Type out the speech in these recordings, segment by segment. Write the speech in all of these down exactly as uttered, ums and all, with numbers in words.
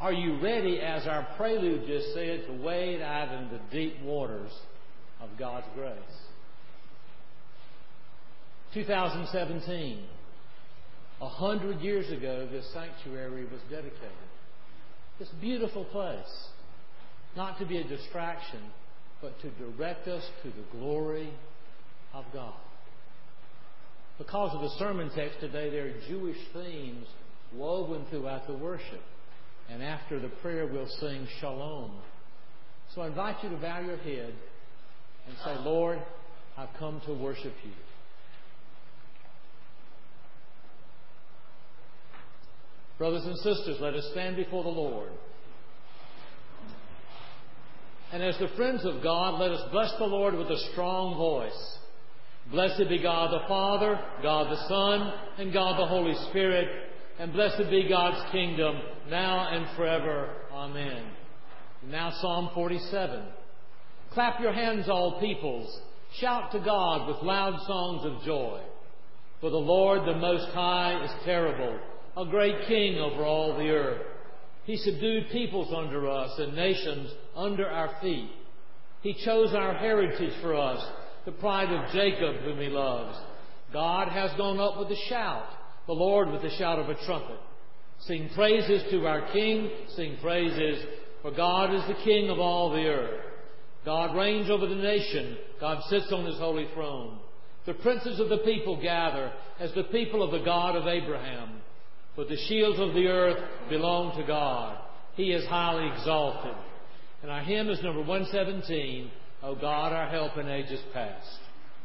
Are you ready, as our prelude just said, to wade out into the deep waters of God's grace? two thousand seventeen, a hundred years ago, this sanctuary was dedicated. This beautiful place, not to be a distraction, but to direct us to the glory of God. Because of the sermon text today, there are Jewish themes woven throughout the worship. And after the prayer, we'll sing Shalom. So I invite you to bow your head and say, Lord, I've come to worship you. Brothers and sisters, let us stand before the Lord. And as the friends of God, let us bless the Lord with a strong voice. Blessed be God the Father, God the Son, and God the Holy Spirit. And blessed be God's kingdom, now and forever. Amen. Now Psalm forty-seven. Clap your hands, all peoples. Shout to God with loud songs of joy. For the Lord, the Most High, is terrible, a great King over all the earth. He subdued peoples under us and nations under our feet. He chose our heritage for us, the pride of Jacob whom He loves. God has gone up with a shout, the Lord with the shout of a trumpet. Sing praises to our King, sing praises, for God is the King of all the earth. God reigns over the nation, God sits on His holy throne. The princes of the people gather as the people of the God of Abraham. But the shields of the earth belong to God. He is highly exalted. And our hymn is number one seventeen, O God, our help in ages past.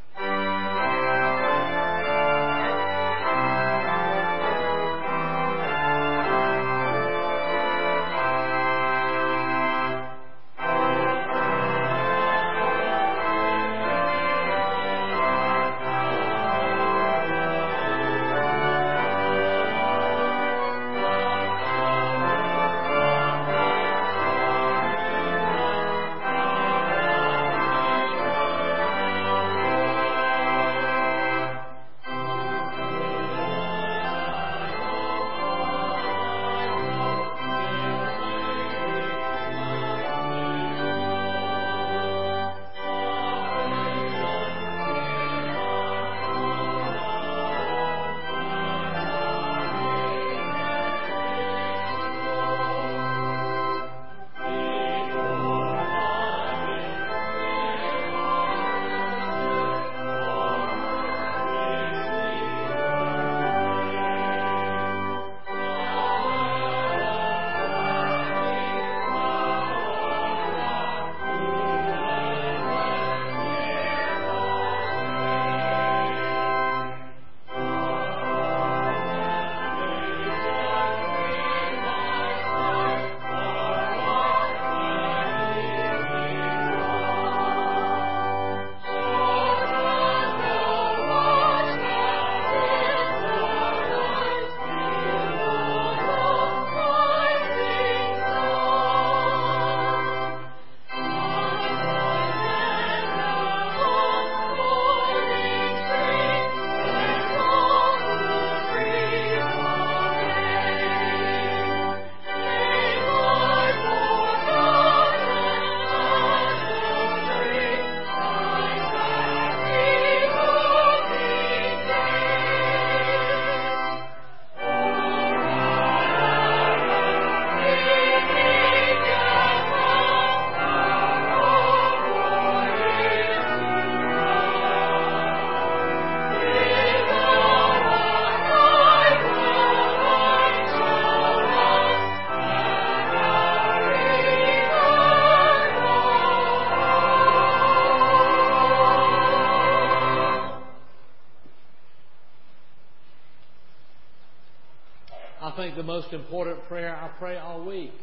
I think the most important prayer I pray all week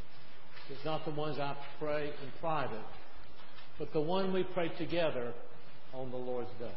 is not the ones I pray in private, but the one we pray together on the Lord's Day.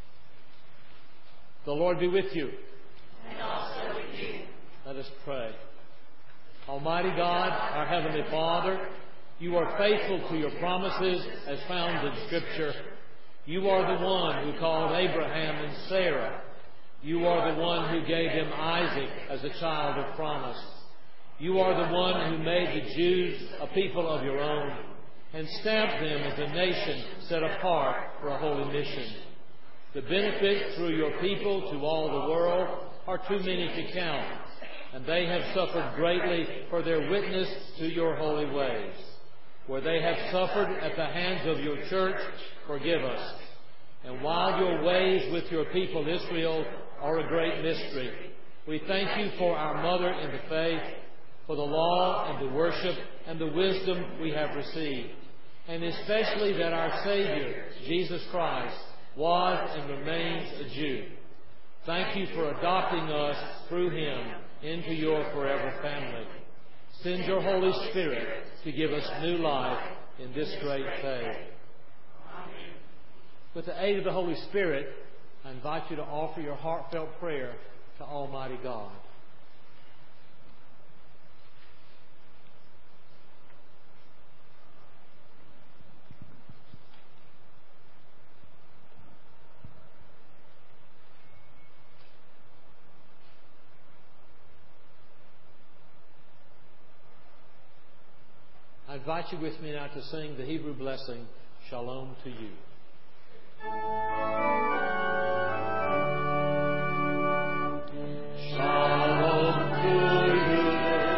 The Lord be with you. And also with you. Let us pray. Almighty God, our Heavenly Father, you are faithful to your promises as found in Scripture. You are the one who called Abraham and Sarah. You are the one who gave them Isaac as a child of promise. You are the one who made the Jews a people of your own and stamped them as a nation set apart for a holy mission. The benefits through your people to all the world are too many to count, and they have suffered greatly for their witness to your holy ways. Where they have suffered at the hands of your church, forgive us. And while your ways with your people Israel are a great mystery, we thank you for our mother in the faith, for the law and the worship and the wisdom we have received, and especially that our Savior, Jesus Christ, was and remains a Jew. Thank you for adopting us through Him into your forever family. Send your Holy Spirit to give us new life in this great faith. With the aid of the Holy Spirit, I invite you to offer your heartfelt prayer to Almighty God. I invite you with me now to sing the Hebrew blessing, Shalom to you. Shalom to you.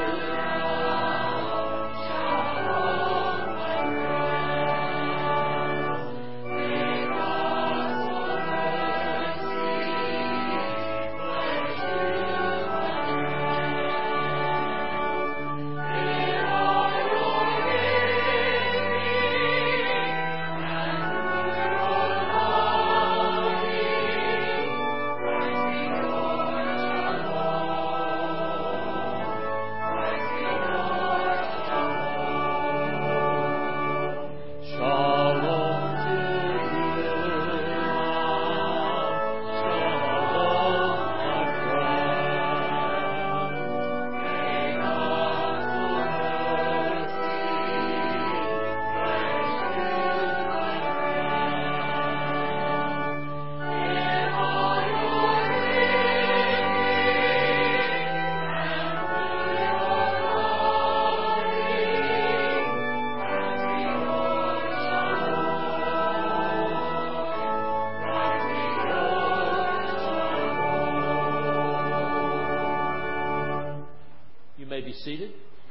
Shalom, my friend. May God's mercy bless you, my friend. In all your Be seated.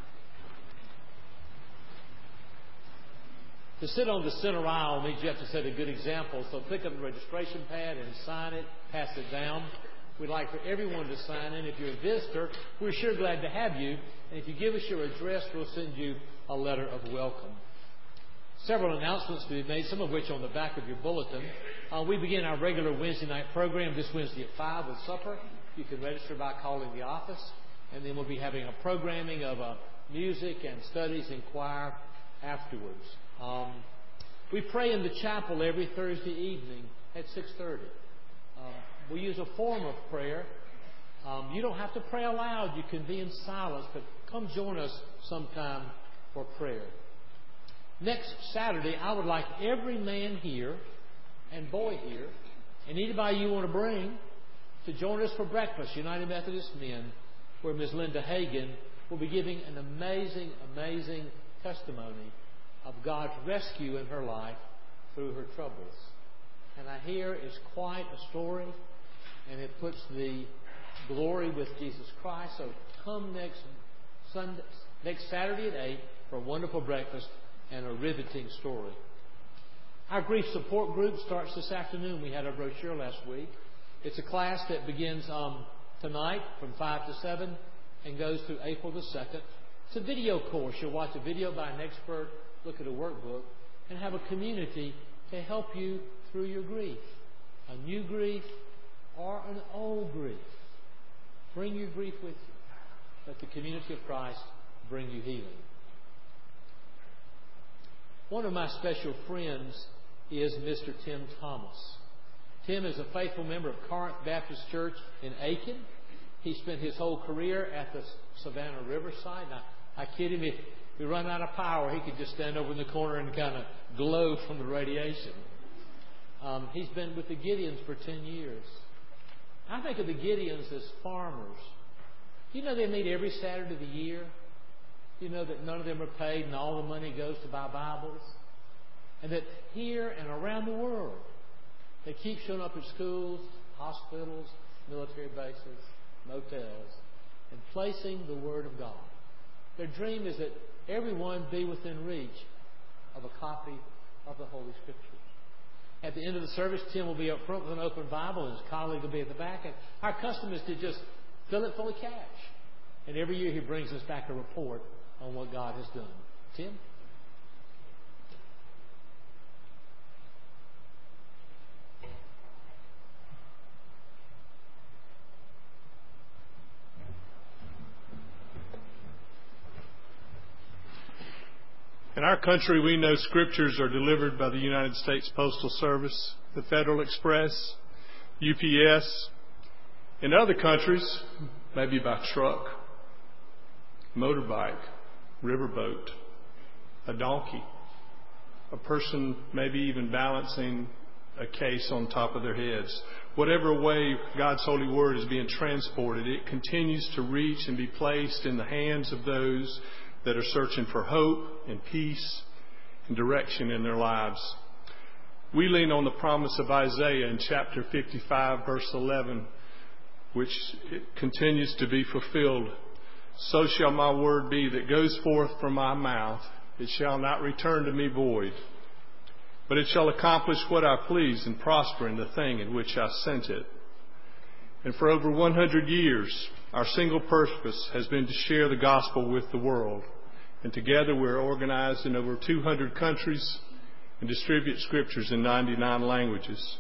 To sit on the center aisle means you have to set a good example. So pick up the registration pad and sign it, pass it down. We'd like for everyone to sign in. If you're a visitor, we're sure glad to have you. And if you give us your address, we'll send you a letter of welcome. Several announcements to be made, some of which on the back of your bulletin. Uh, we begin our regular Wednesday night program this Wednesday at five with supper. You can register by calling the office. And then we'll be having a programming of uh, music and studies and choir afterwards. Um, we pray in the chapel every Thursday evening at six thirty. Um, we use a form of prayer. Um, you don't have to pray aloud. You can be in silence, but come join us sometime for prayer. Next Saturday, I would like every man here and boy here, and anybody you want to bring, to join us for breakfast, United Methodist Men, where Miz Linda Hagen will be giving an amazing, amazing testimony of God's rescue in her life through her troubles. And I hear it's quite a story, and it puts the glory with Jesus Christ. So come next Sunday, next Saturday at eight for a wonderful breakfast and a riveting story. Our grief support group starts this afternoon. We had our brochure last week. It's a class that begins um, tonight from five to seven and goes through April the second. It's a video course. You'll watch a video by an expert, look at a workbook, and have a community to help you through your grief. A new grief or an old grief. Bring your grief with you. Let the community of Christ bring you healing. One of my special friends is Mister Tim Thomas. Tim is a faithful member of Corinth Baptist Church in Aiken. He spent his whole career at the Savannah Riverside. Now, I kid him, if we run out of power, he could just stand over in the corner and kind of glow from the radiation. Um, he's been with the Gideons for ten years. I think of the Gideons as farmers. You know they meet every Saturday of the year? You know that none of them are paid and all the money goes to buy Bibles? And that here and around the world, they keep showing up at schools, hospitals, military bases, motels, and placing the Word of God. Their dream is that everyone be within reach of a copy of the Holy Scriptures. At the end of the service, Tim will be up front with an open Bible, and his colleague will be at the back. And our custom is to just fill it full of cash. And every year he brings us back a report on what God has done. Tim? In our country, we know scriptures are delivered by the United States Postal Service, the Federal Express, U P S. In other countries, maybe by truck, motorbike, riverboat, a donkey, a person maybe even balancing a case on top of their heads. Whatever way God's holy word is being transported, it continues to reach and be placed in the hands of those that are searching for hope and peace and direction in their lives. We lean on the promise of Isaiah in chapter fifty-five, verse eleven, which continues to be fulfilled. So shall my word be that goes forth from my mouth. It shall not return to me void, but it shall accomplish what I please and prosper in the thing in which I sent it. And for over one hundred years, our single purpose has been to share the gospel with the world. And together we're organized in over two hundred countries and distribute scriptures in ninety-nine languages.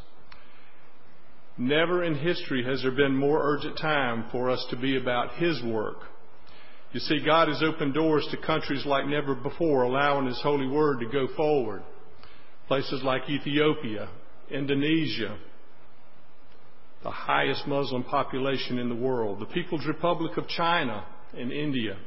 Never in history has there been more urgent time for us to be about His work. You see, God has opened doors to countries like never before, allowing His holy word to go forward. Places like Ethiopia, Indonesia, the highest Muslim population in the world, the People's Republic of China, and India.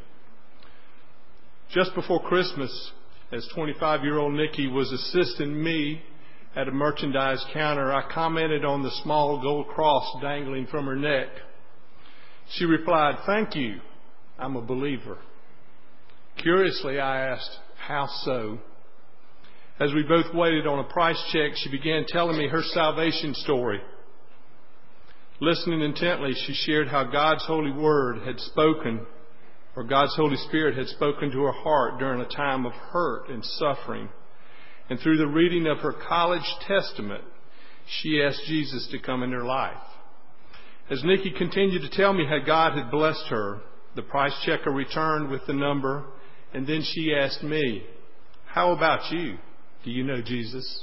Just before Christmas, as twenty-five-year-old Nikki was assisting me at a merchandise counter, I commented on the small gold cross dangling from her neck. She replied, "Thank you. I'm a believer." Curiously, I asked, "How so?" As we both waited on a price check, she began telling me her salvation story. Listening intently, she shared how God's holy word had spoken, or God's Holy Spirit had spoken to her heart during a time of hurt and suffering. And through the reading of her college testament, she asked Jesus to come in her life. As Nikki continued to tell me how God had blessed her, the price checker returned with the number, and then she asked me, "How about you? Do you know Jesus?"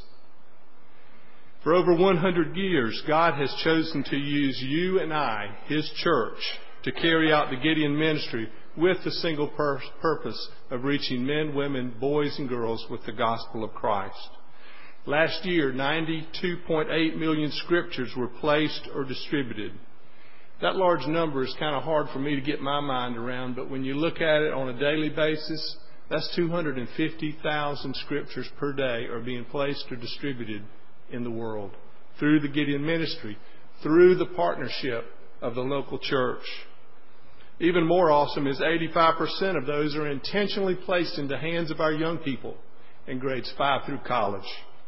For over one hundred years, God has chosen to use you and I, His church, to carry out the Gideon ministry with the single pur- purpose of reaching men, women, boys, and girls with the gospel of Christ. Last year, ninety-two point eight million scriptures were placed or distributed. That large number is kind of hard for me to get my mind around, but when you look at it on a daily basis, that's two hundred fifty thousand scriptures per day are being placed or distributed in the world through the Gideon ministry, through the partnership of the local church. Even more awesome is eighty-five percent of those are intentionally placed in the hands of our young people in grades five through college.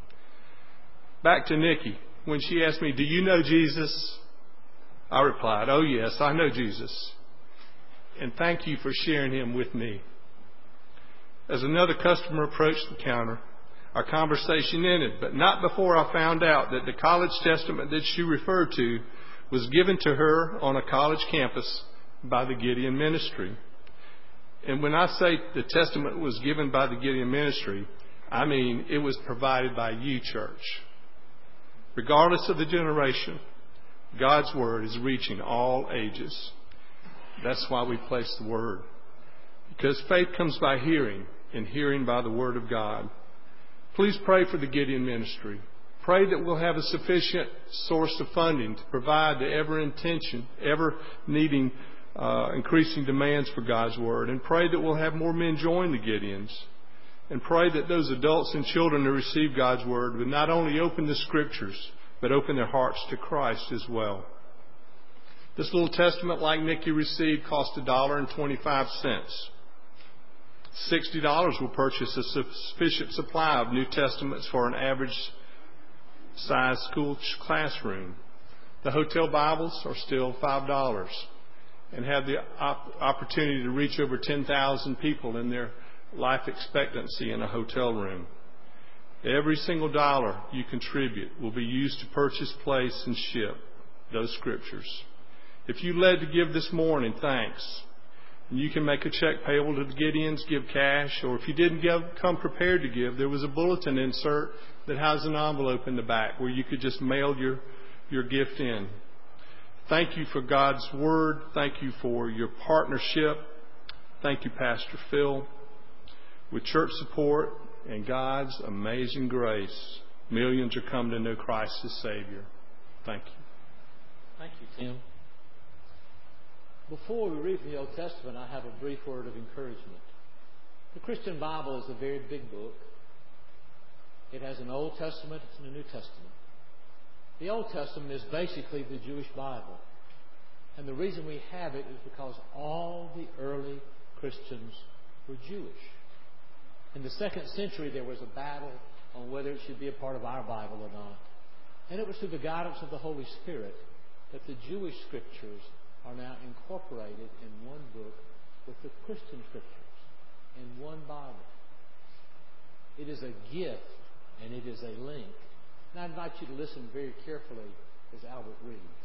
Back to Nikki. When she asked me, "Do you know Jesus?" I replied, "Oh yes, I know Jesus. And thank you for sharing Him with me." As another customer approached the counter, our conversation ended, but not before I found out that the college testament that she referred to was given to her on a college campus by the Gideon ministry. And when I say the testament was given by the Gideon ministry, I mean it was provided by you, church. Regardless of the generation, God's word is reaching all ages. That's why we place the word. Because faith comes by hearing, and hearing by the word of God. Please pray for the Gideon ministry. Pray that we'll have a sufficient source of funding to provide the ever-intention, ever-needing, uh, increasing demands for God's word. And pray that we'll have more men join the Gideons. And pray that those adults and children who receive God's word would not only open the scriptures, but open their hearts to Christ as well. This little testament, like Nikki received, cost one dollar and twenty-five cents. sixty dollars will purchase a sufficient supply of New Testaments for an average-sized school classroom. The hotel Bibles are still five dollars and have the op- opportunity to reach over ten thousand people in their life expectancy in a hotel room. Every single dollar you contribute will be used to purchase, place, and ship those scriptures. If you led to give this morning, thanks. And you can make a check payable to the Gideons, give cash, or if you didn't give, come prepared to give, there was a bulletin insert that has an envelope in the back where you could just mail your, your gift in. Thank you for God's Word. Thank you for your partnership. Thank you, Pastor Phil. With church support and God's amazing grace, millions are coming to know Christ as Savior. Thank you. Thank you, Tim. Before we read from the Old Testament, I have a brief word of encouragement. The Christian Bible is a very big book. It has an Old Testament and a New Testament. The Old Testament is basically the Jewish Bible. And the reason we have it is because all the early Christians were Jewish. In the second century, there was a battle on whether it should be a part of our Bible or not. And it was through the guidance of the Holy Spirit that the Jewish Scriptures are now incorporated in one book with the Christian Scriptures in one Bible. It is a gift and it is a link. And I invite you to listen very carefully as Albert reads.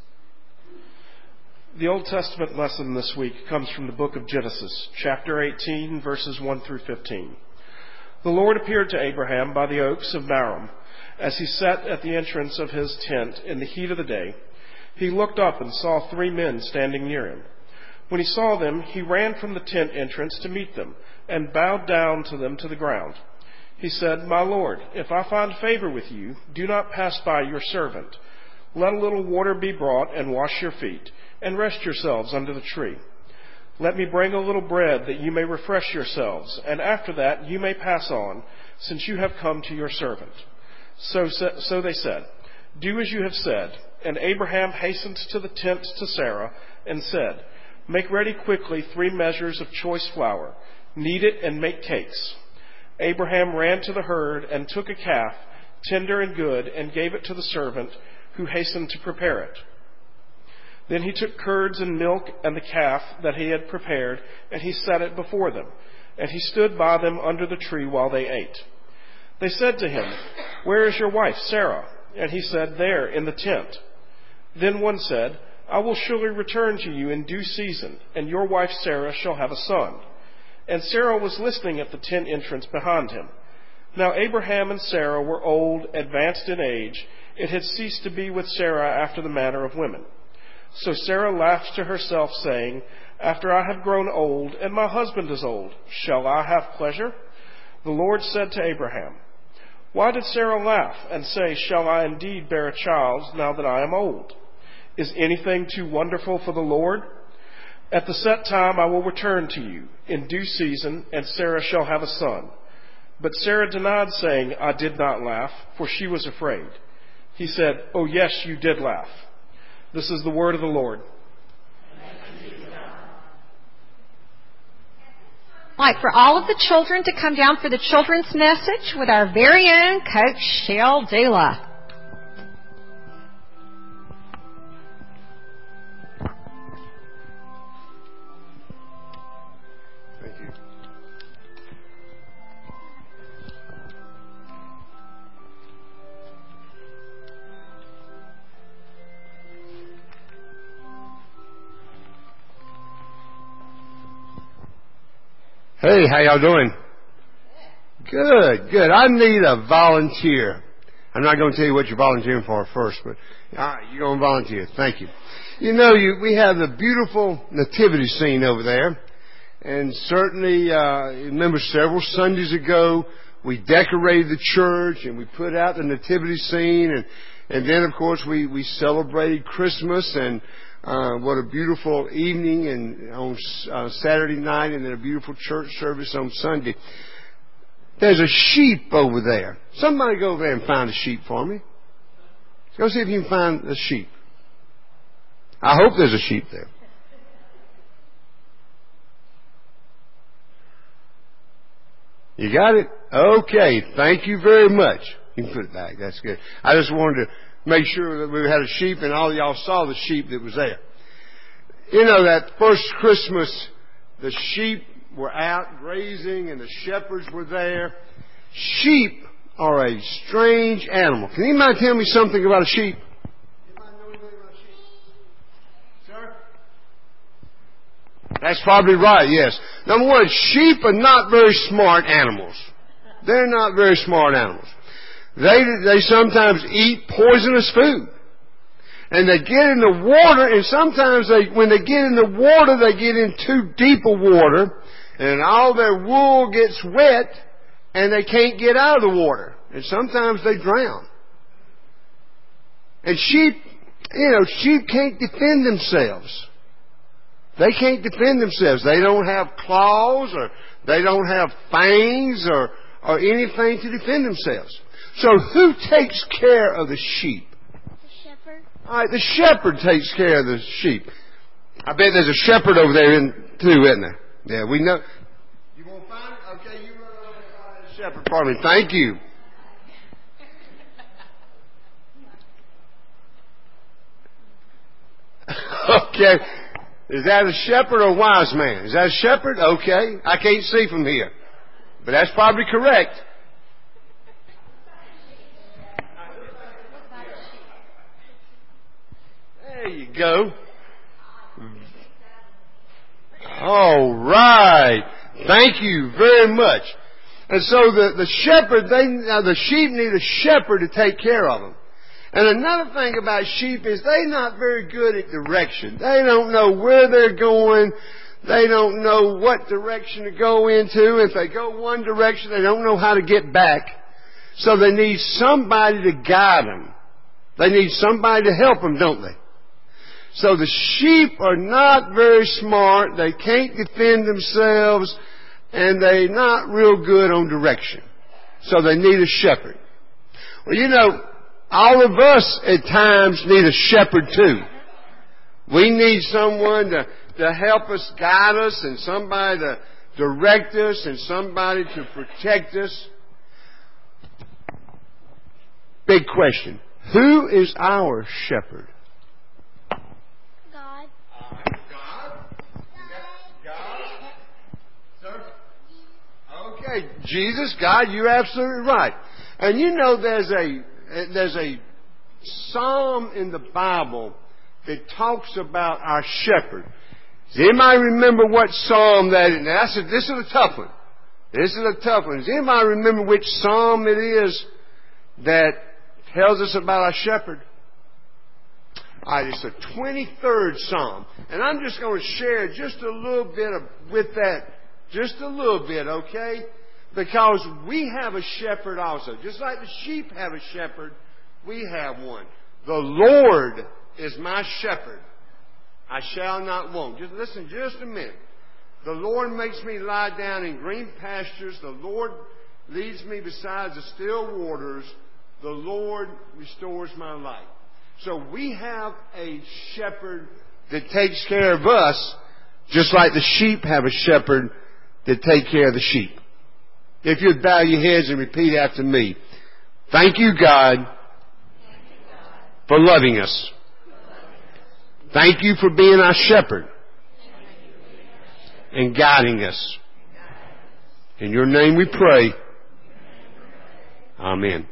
The Old Testament lesson this week comes from the book of Genesis, chapter eighteen, verses one through fifteen. The Lord appeared to Abraham by the oaks of Mamre as he sat at the entrance of his tent in the heat of the day. He looked up and saw three men standing near him. When he saw them, he ran from the tent entrance to meet them and bowed down to them to the ground. He said, "My Lord, if I find favor with you, do not pass by your servant. Let a little water be brought and wash your feet, and rest yourselves under the tree. Let me bring a little bread that you may refresh yourselves, and after that you may pass on, since you have come to your servant." So, so they said, "Do as you have said." And Abraham hastened to the tent to Sarah and said, "Make ready quickly three measures of choice flour. Knead it and make cakes." Abraham ran to the herd and took a calf, tender and good, and gave it to the servant, who hastened to prepare it. Then he took curds and milk and the calf that he had prepared, and he set it before them. And he stood by them under the tree while they ate. They said to him, "Where is your wife, Sarah?" And he said, "There, in the tent." Then one said, "I will surely return to you in due season, and your wife Sarah shall have a son." And Sarah was listening at the tent entrance behind him. Now Abraham and Sarah were old, advanced in age. It had ceased to be with Sarah after the manner of women. So Sarah laughed to herself, saying, "After I have grown old, and my husband is old, shall I have pleasure?" The Lord said to Abraham, "Why did Sarah laugh and say, 'Shall I indeed bear a child now that I am old?' Is anything too wonderful for the Lord? At the set time I will return to you in due season, and Sarah shall have a son." But Sarah denied, saying, "I did not laugh," for she was afraid. He said, "Oh yes, you did laugh." This is the word of the Lord. I'd like for all of the children to come down for the children's message with our very own Coach Shell Dula. Thank you. Hey, how y'all doing? Good, good. I need a volunteer. I'm not going to tell you what you're volunteering for first, but all right, you're going to volunteer. Thank you. You know, you, we have the beautiful nativity scene over there, and certainly, uh, remember several Sundays ago, we decorated the church and we put out the nativity scene, and and then of course we we celebrated Christmas, and Uh, what a beautiful evening and on uh, Saturday night, and then a beautiful church service on Sunday. There's a sheep over there. Somebody go over there and find a sheep for me. Go see if you can find a sheep. I hope there's a sheep there. You got it? Okay. Thank you very much. You can put it back. That's good. I just wanted to make sure that we had a sheep and all of y'all saw the sheep that was there. You know, that first Christmas, the sheep were out grazing and the shepherds were there. Sheep are a strange animal. Can anybody tell me something about a sheep? Anybody know anything about a sheep? Sir? That's probably right, yes. Number one, sheep are not very smart animals. They're not very smart animals. They, they sometimes eat poisonous food. And they get in the water, and sometimes they, when they get in the water, they get in too deep a water, and all their wool gets wet, and they can't get out of the water. And sometimes they drown. And sheep, you know, sheep can't defend themselves. They can't defend themselves. They don't have claws, or they don't have fangs, or, or anything to defend themselves. So who takes care of the sheep? All right, the shepherd takes care of the sheep. I bet there's a shepherd over there in, too, isn't there? Yeah, we know. You want to find it? Okay, you run over there and find that shepherd for me. Thank you. Okay. Is that a shepherd or a wise man? Is that a shepherd? Okay. I can't see from here. But that's probably correct. There you go. All right. Thank you very much. And so the, the shepherd, they, uh, the sheep need a shepherd to take care of them. And another thing about sheep is they're not very good at direction. They don't know where they're going. They don't know what direction to go into. If they go one direction, they don't know how to get back. So they need somebody to guide them. They need somebody to help them, don't they? So the sheep are not very smart, they can't defend themselves, and they're not real good on direction. So they need a shepherd. Well, you know, all of us at times need a shepherd too. We need someone to, to help us, guide us, and somebody to direct us, and somebody to protect us. Big question. Who is our shepherd? Okay, Jesus, God, you're absolutely right. And you know there's a there's a psalm in the Bible that talks about our shepherd. Does anybody remember what psalm that is? Now, that's a, this is a tough one. This is a tough one. Does anybody remember which psalm it is that tells us about our shepherd? All right, it's the twenty-third psalm. And I'm just going to share just a little bit of, with that. Just a little bit, okay? Because we have a shepherd also. Just like the sheep have a shepherd, we have one. The Lord is my shepherd. I shall not want. Just listen just a minute. The Lord makes me lie down in green pastures. The Lord leads me beside the still waters. The Lord restores my life. So we have a shepherd that takes care of us, just like the sheep have a shepherd that take care of the sheep. If you'd bow your heads and repeat after me. Thank you, God, for loving us. Thank you for being our shepherd and guiding us. In your name we pray. Amen.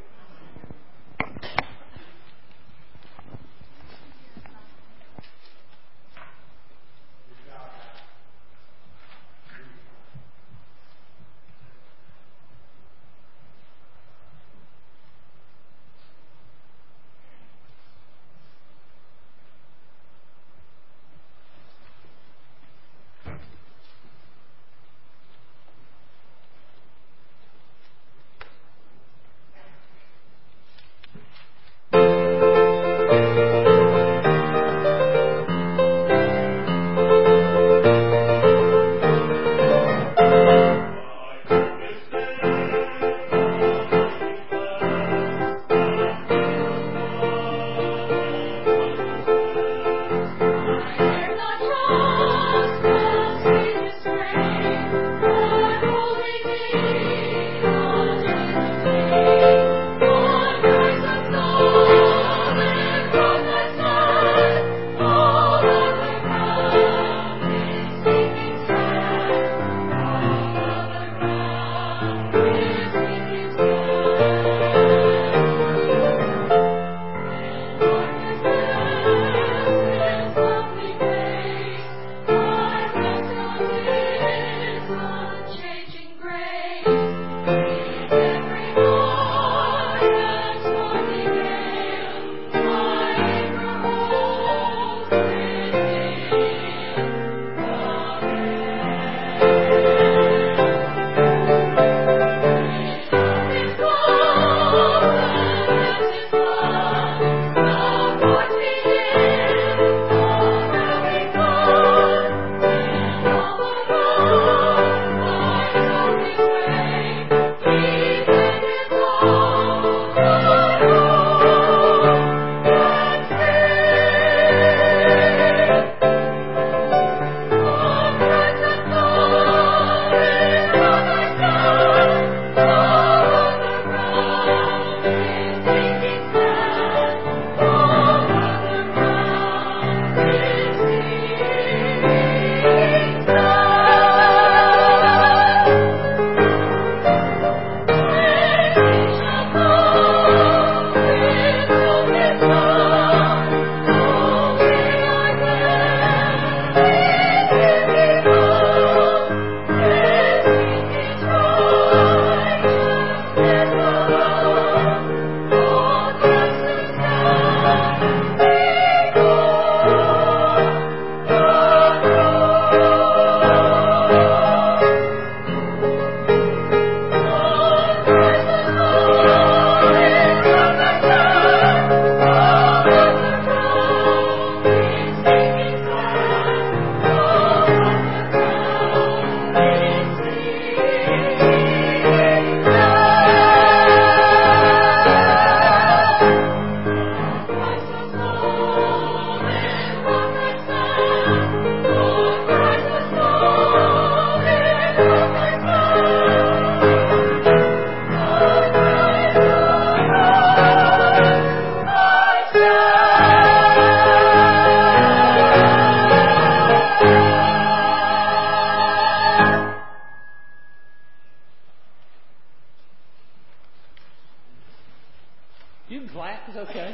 clap. It's okay.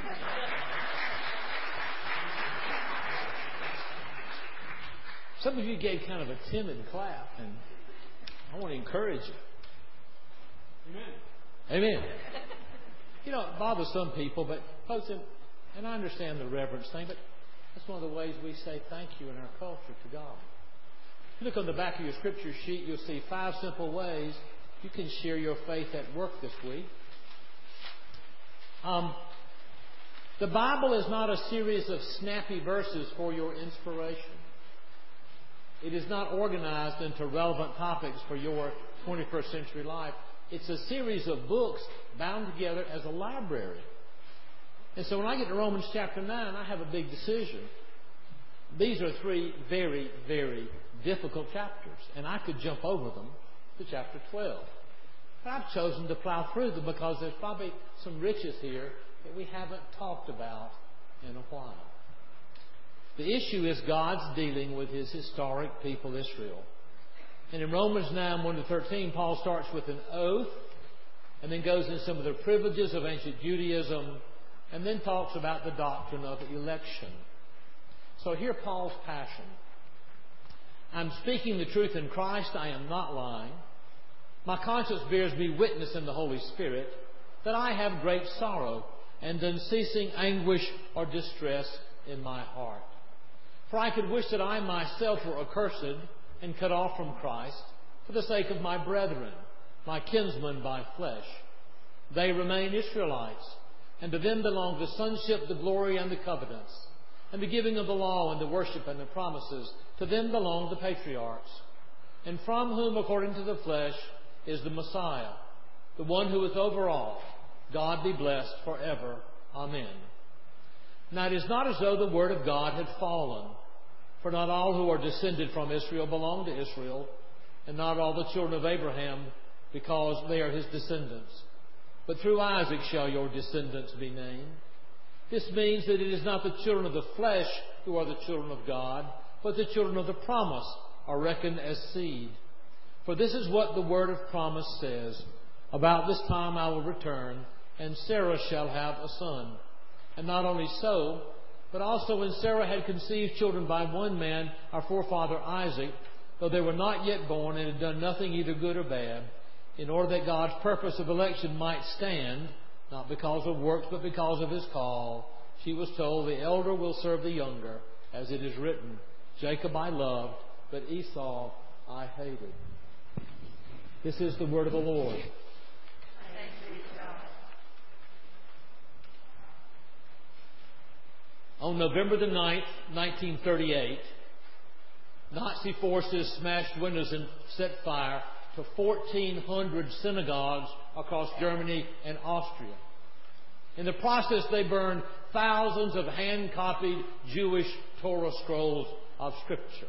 Some of you gave kind of a timid clap, and I want to encourage you. Amen. Amen. You know, it bothers some people, but folks, and, and I understand the reverence thing, but that's one of the ways we say thank you in our culture to God. If you look on the back of your scripture sheet, you'll see five simple ways you can share your faith at work this week. Um, the Bible is not a series of snappy verses for your inspiration. It is not organized into relevant topics for your twenty-first century life. It's a series of books bound together as a library. And so when I get to Romans chapter nine, I have a big decision. These are three very, very difficult chapters, and I could jump over them to chapter twelve. But I've chosen to plow through them because there's probably some riches here that we haven't talked about in a while. The issue is God's dealing with His historic people, Israel. And in Romans nine, one to thirteen, Paul starts with an oath and then goes into some of the privileges of ancient Judaism and then talks about the doctrine of election. So hear Paul's passion. I'm speaking the truth in Christ. I am not lying. My conscience bears me witness in the Holy Spirit that I have great sorrow and unceasing anguish or distress in my heart. For I could wish that I myself were accursed and cut off from Christ for the sake of my brethren, my kinsmen by flesh. They remain Israelites, and to them belong the sonship, the glory, and the covenants, and the giving of the law and the worship and the promises. To them belong the patriarchs, and from whom, according to the flesh, is the Messiah, the one who is over all. God be blessed forever. Amen. Now it is not as though the word of God had fallen, for not all who are descended from Israel belong to Israel, and not all the children of Abraham, because they are his descendants. But through Isaac shall your descendants be named. This means that it is not the children of the flesh who are the children of God, but the children of the promise are reckoned as seed. For this is what the word of promise says, about this time I will return, and Sarah shall have a son. And not only so, but also when Sarah had conceived children by one man, our forefather Isaac, though they were not yet born and had done nothing either good or bad, in order that God's purpose of election might stand, not because of works, but because of his call, she was told, the elder will serve the younger, as it is written, Jacob I loved, but Esau I hated. This is the word of the Lord. On November the ninth, nineteen thirty-eight, Nazi forces smashed windows and set fire to fourteen hundred synagogues across Germany and Austria. In the process, they burned thousands of hand-copied Jewish Torah scrolls of Scripture.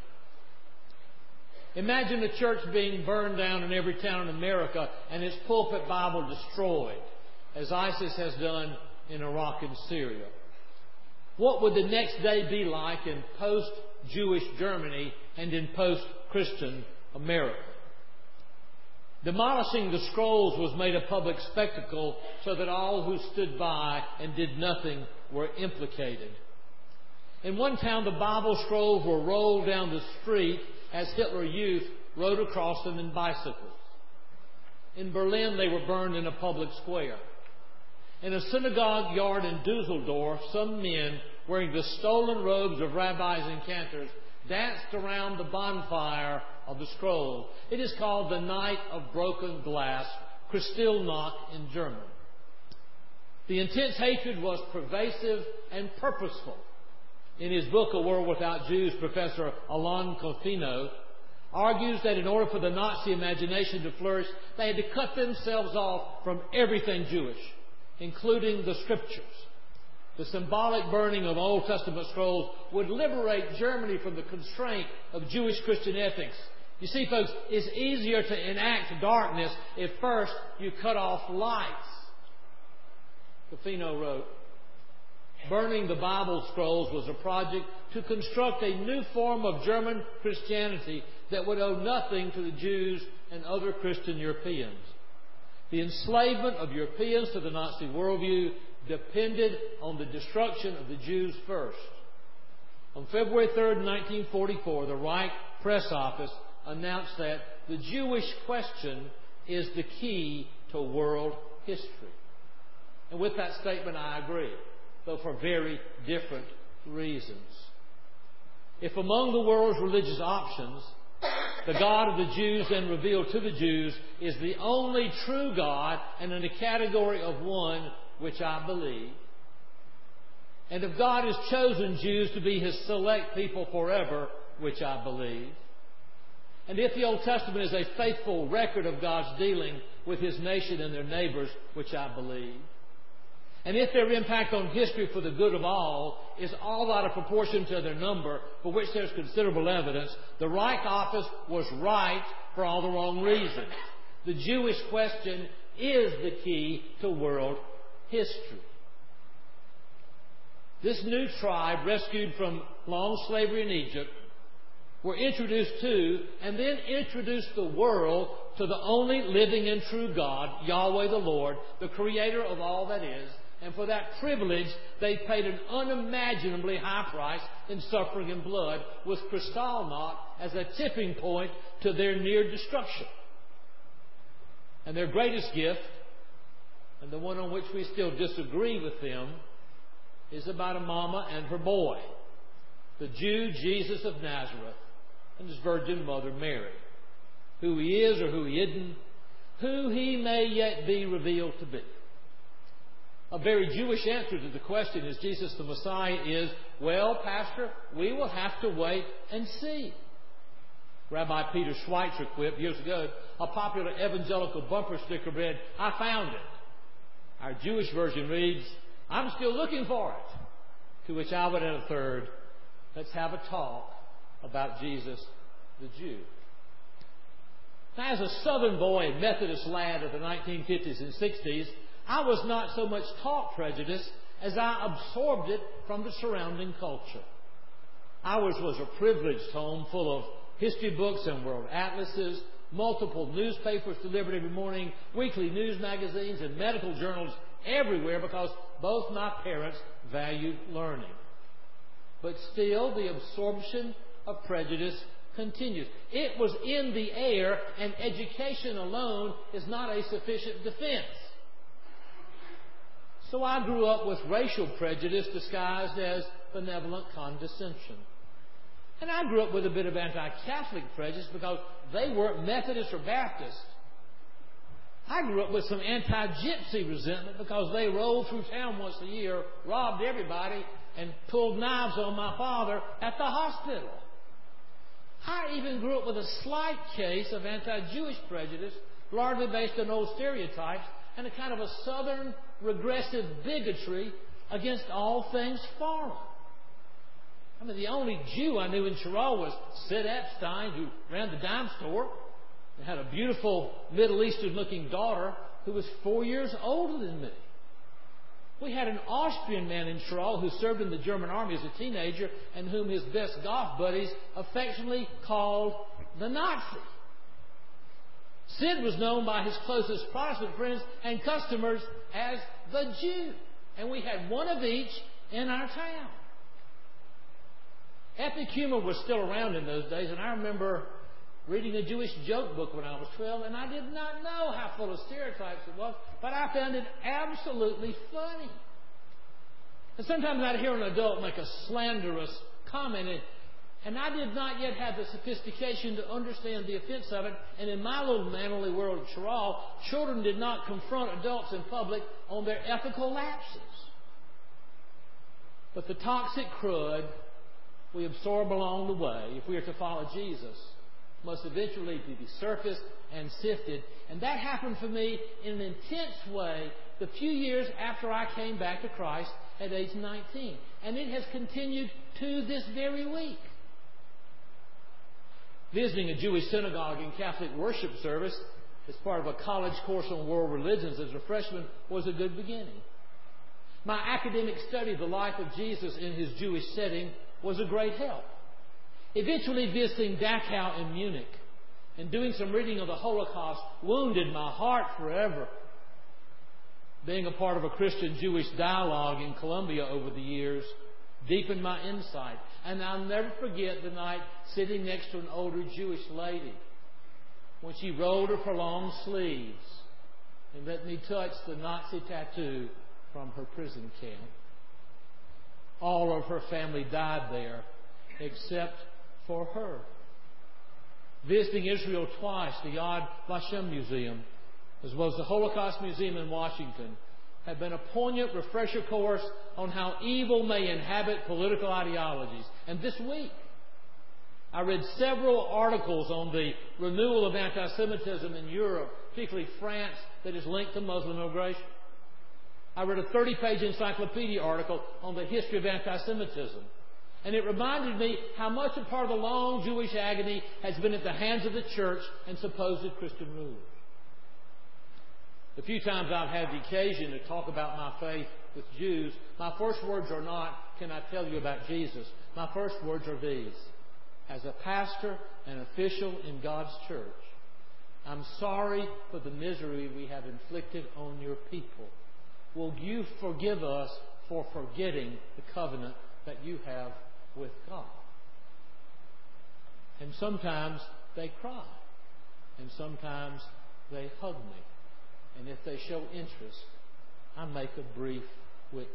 Imagine a church being burned down in every town in America and its pulpit Bible destroyed, as ISIS has done in Iraq and Syria. What would the next day be like in post-Jewish Germany and in post-Christian America? Demolishing the scrolls was made a public spectacle so that all who stood by and did nothing were implicated. In one town, the Bible scrolls were rolled down the street as Hitler Youth rode across them in bicycles. In Berlin, they were burned in a public square. In a synagogue yard in Dusseldorf, some men, wearing the stolen robes of rabbis and cantors, danced around the bonfire of the scroll. It is called the Night of Broken Glass, Kristallnacht in German. The intense hatred was pervasive and purposeful. In his book, A World Without Jews, Professor Alain Confino argues that in order for the Nazi imagination to flourish, they had to cut themselves off from everything Jewish, including the Scriptures. The symbolic burning of Old Testament scrolls would liberate Germany from the constraint of Jewish Christian ethics. You see, folks, it's easier to enact darkness if first you cut off lights. Confino wrote, burning the Bible scrolls was a project to construct a new form of German Christianity that would owe nothing to the Jews and other Christian Europeans. The enslavement of Europeans to the Nazi worldview depended on the destruction of the Jews first. On February third, nineteen forty-four, the Reich Press Office announced that the Jewish question is the key to world history. And with that statement, I agree, though for very different reasons. If among the world's religious options, the God of the Jews then revealed to the Jews is the only true God and in a category of one, which I believe, and if God has chosen Jews to be His select people forever, which I believe, and if the Old Testament is a faithful record of God's dealing with His nation and their neighbors, which I believe, and if their impact on history for the good of all is all out of proportion to their number, for which there's considerable evidence, the Reich Office was right for all the wrong reasons. The Jewish question is the key to world history. This new tribe, rescued from long slavery in Egypt, were introduced to and then introduced the world to the only living and true God, Yahweh the Lord, the Creator of all that is. And for that privilege, they paid an unimaginably high price in suffering and blood, with Kristallnacht as a tipping point to their near destruction. And their greatest gift, and the one on which we still disagree with them, is about a mama and her boy, the Jew Jesus of Nazareth and His Virgin Mother Mary. Who He is or who He isn't, who He may yet be revealed to be. A very Jewish answer to the question, is Jesus the Messiah, is, well, Pastor, we will have to wait and see. Rabbi Peter Schweitzer quipped years ago, a popular evangelical bumper sticker read, I found it. Our Jewish version reads, I'm still looking for it. To which I would add a third, let's have a talk about Jesus the Jew. Now, as a Southern boy and Methodist lad of the nineteen fifties and sixties, I was not so much taught prejudice as I absorbed it from the surrounding culture. Ours was a privileged home full of history books and world atlases, multiple newspapers delivered every morning, weekly news magazines, and medical journals everywhere because both my parents valued learning. But still, the absorption of prejudice continues. It was in the air, and education alone is not a sufficient defense. So I grew up with racial prejudice disguised as benevolent condescension. And I grew up with a bit of anti-Catholic prejudice because they weren't Methodist or Baptist. I grew up with some anti-Gypsy resentment because they rolled through town once a year, robbed everybody, and pulled knives on my father at the hospital. I even grew up with a slight case of anti-Jewish prejudice, largely based on old stereotypes, and a kind of a Southern regressive bigotry against all things foreign. I mean, the only Jew I knew in Chiral was Sid Epstein, who ran the dime store and had a beautiful Middle Eastern-looking daughter who was four years older than me. We had an Austrian man in Chiral who served in the German army as a teenager and whom his best golf buddies affectionately called the Nazi. Sid was known by his closest Protestant friends and customers as the Jew. And we had one of each in our town. Epic humor was still around in those days, and I remember reading a Jewish joke book when I was twelve, and I did not know how full of stereotypes it was, but I found it absolutely funny. And sometimes I'd hear an adult make a slanderous comment, and And I did not yet have the sophistication to understand the offense of it. And in my little manly world of Chiral, children did not confront adults in public on their ethical lapses. But the toxic crud we absorb along the way, if we are to follow Jesus, must eventually be surfaced and sifted. And that happened for me in an intense way the few years after I came back to Christ at age nineteen. And it has continued to this very week. Visiting a Jewish synagogue in Catholic worship service as part of a college course on world religions as a freshman was a good beginning. My academic study of the life of Jesus in his Jewish setting was a great help. Eventually visiting Dachau in Munich and doing some reading of the Holocaust wounded my heart forever. being a part of a Christian-Jewish dialogue in Colombia over the years deepened my insight. And I'll never forget the night sitting next to an older Jewish lady when she rolled her prolonged sleeves and let me touch the Nazi tattoo from her prison camp. All of her family died there except for her. Visiting Israel twice, the Yad Vashem Museum, as well as the Holocaust Museum in Washington, have been a poignant refresher course on how evil may inhabit political ideologies. And this week, I read several articles on the renewal of anti-Semitism in Europe, particularly France, that is linked to Muslim immigration. I read a thirty-page encyclopedia article on the history of anti-Semitism. And it reminded me how much a part of the long Jewish agony has been at the hands of the church and supposed Christian rulers. The few times I've had the occasion to talk about my faith with Jews, my first words are not, "Can I tell you about Jesus?" My first words are these: as a pastor and official in God's church, I'm sorry for the misery we have inflicted on your people. Will you forgive us for forgetting the covenant that you have with God? And sometimes they cry, and sometimes they hug me. And if they show interest, I make a brief witness.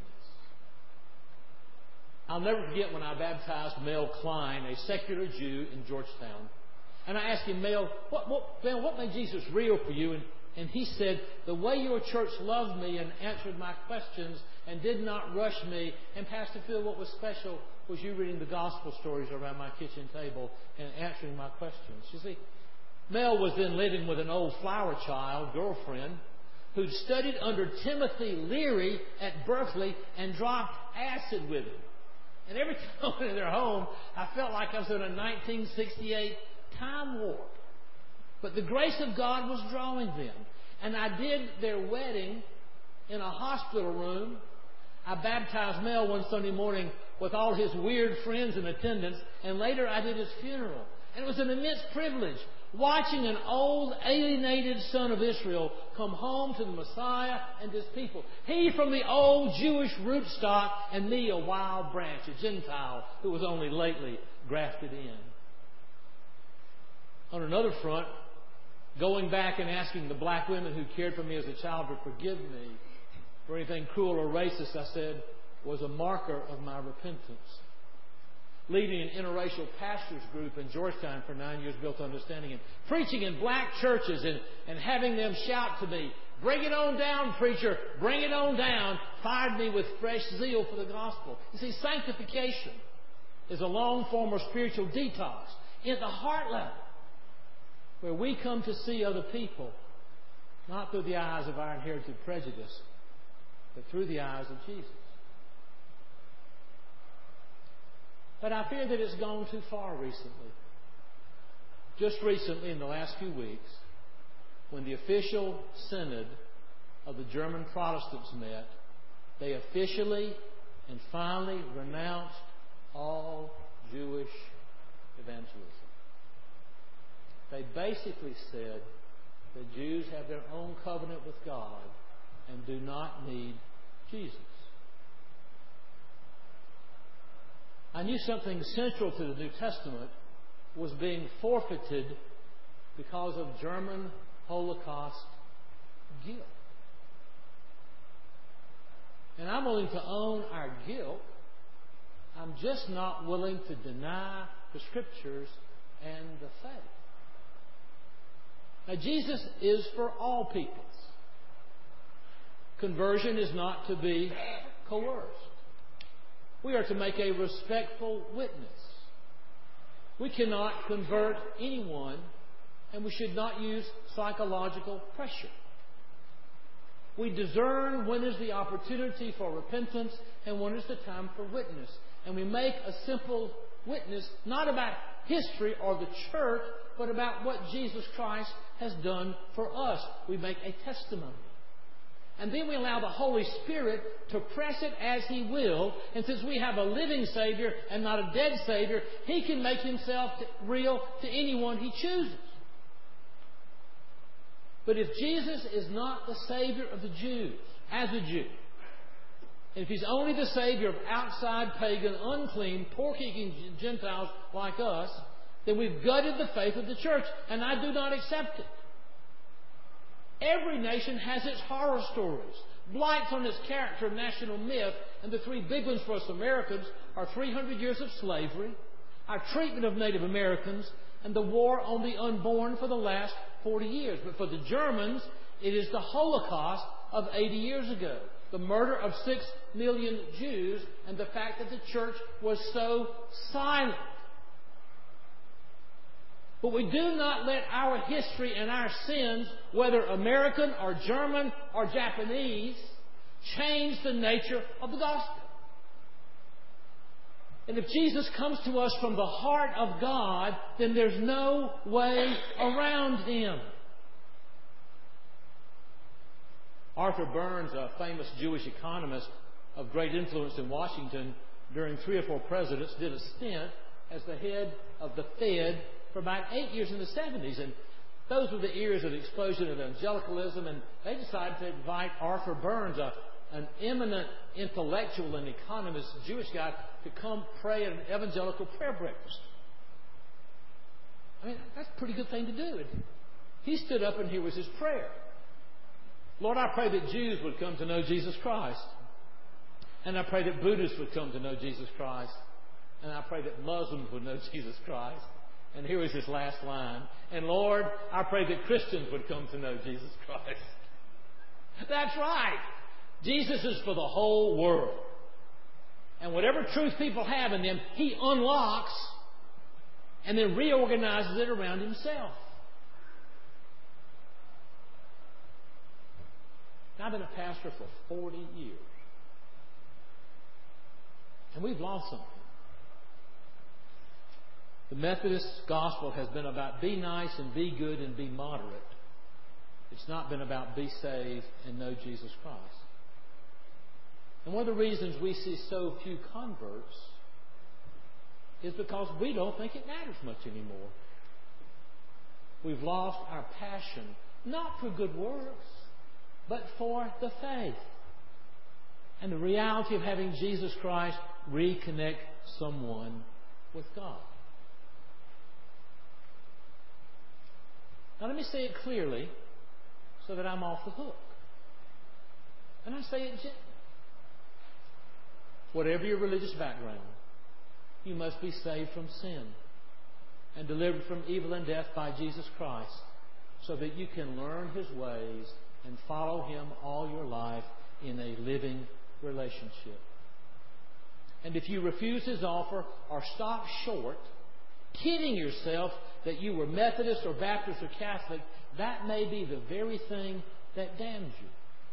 I'll never forget when I baptized Mel Klein, a secular Jew in Georgetown. And I asked him, Mel, what, what, Mel, what made Jesus real for you? And, and he said, the way your church loved me and answered my questions and did not rush me. And Pastor Phil, what was special was you reading the gospel stories around my kitchen table and answering my questions. You see, Mel was then living with an old flower child girlfriend who'd studied under Timothy Leary at Berkeley and dropped acid with him. And every time I went in their home, I felt like I was in a nineteen sixty-eight time warp. But the grace of God was drawing them. And I did their wedding in a hospital room. I baptized Mel one Sunday morning with all his weird friends in attendance, and later I did his funeral. And it was an immense privilege watching an old alienated son of Israel come home to the Messiah and his people. He from the old Jewish rootstock, and me a wild branch, a Gentile who was only lately grafted in. On another front, going back and asking the black women who cared for me as a child to forgive me for anything cruel or racist I said was a marker of my repentance. Leading an interracial pastors group in Georgetown for nine years, built understanding, and preaching in black churches and, and having them shout to me, "Bring it on down, preacher, bring it on down," fired me with fresh zeal for the gospel. You see, sanctification is a long form of spiritual detox at the heart level, where we come to see other people, not through the eyes of our inherited prejudice, but through the eyes of Jesus. But I fear that it's gone too far recently. Just recently, in the last few weeks, when the official synod of the German Protestants met, they officially and finally renounced all Jewish evangelism. They basically said that Jews have their own covenant with God and do not need Jesus. I knew something central to the New Testament was being forfeited because of German Holocaust guilt. And I'm willing to own our guilt. I'm just not willing to deny the Scriptures and the faith. Now, Jesus is for all peoples. Conversion is not to be coerced. We are to make a respectful witness. We cannot convert anyone, and we should not use psychological pressure. We discern when is the opportunity for repentance and when is the time for witness. And we make a simple witness, not about history or the church, but about what Jesus Christ has done for us. We make a testimony. And then we allow the Holy Spirit to press it as He will. And since we have a living Savior and not a dead Savior, He can make Himself real to anyone He chooses. But if Jesus is not the Savior of the Jews, as a Jew. And if He's only the Savior of outside, pagan, unclean, pork-eating Gentiles like us, then we've gutted the faith of the church, and I do not accept it. Every nation has its horror stories, blights on its character and national myth, and the three big ones for us Americans are three hundred years of slavery, our treatment of Native Americans, and the war on the unborn for the last forty years. But for the Germans, it is the Holocaust of eighty years ago, the murder of six million Jews, and the fact that the church was so silent. But we do not let our history and our sins, whether American or German or Japanese, change the nature of the gospel. And if Jesus comes to us from the heart of God, then there's no way around Him. Arthur Burns, a famous Jewish economist of great influence in Washington during three or four presidents, did a stint as the head of the Fed for about eight years in the seventies. And those were the years of the explosion of evangelicalism, and they decided to invite Arthur Burns, a, an eminent intellectual and economist, Jewish guy, to come pray at an evangelical prayer breakfast. I mean, that's a pretty good thing to do. And he stood up, and here was his prayer. Lord, I pray that Jews would come to know Jesus Christ. And I pray that Buddhists would come to know Jesus Christ. And I pray that Muslims would know Jesus Christ. And here was his last line. And Lord, I pray that Christians would come to know Jesus Christ. That's right. Jesus is for the whole world. And whatever truth people have in them, He unlocks and then reorganizes it around Himself. I've been a pastor for forty years. And we've lost something. The Methodist gospel has been about be nice and be good and be moderate. It's not been about be saved and know Jesus Christ. And one of the reasons we see so few converts is because we don't think it matters much anymore. We've lost our passion, not for good works, but for the faith and the reality of having Jesus Christ reconnect someone with God. Now let me say it clearly so that I'm off the hook. And I say it gently. Whatever your religious background, you must be saved from sin and delivered from evil and death by Jesus Christ so that you can learn His ways and follow Him all your life in a living relationship. And if you refuse His offer or stop short, kidding yourself that you were Methodist or Baptist or Catholic, that may be the very thing that damns you.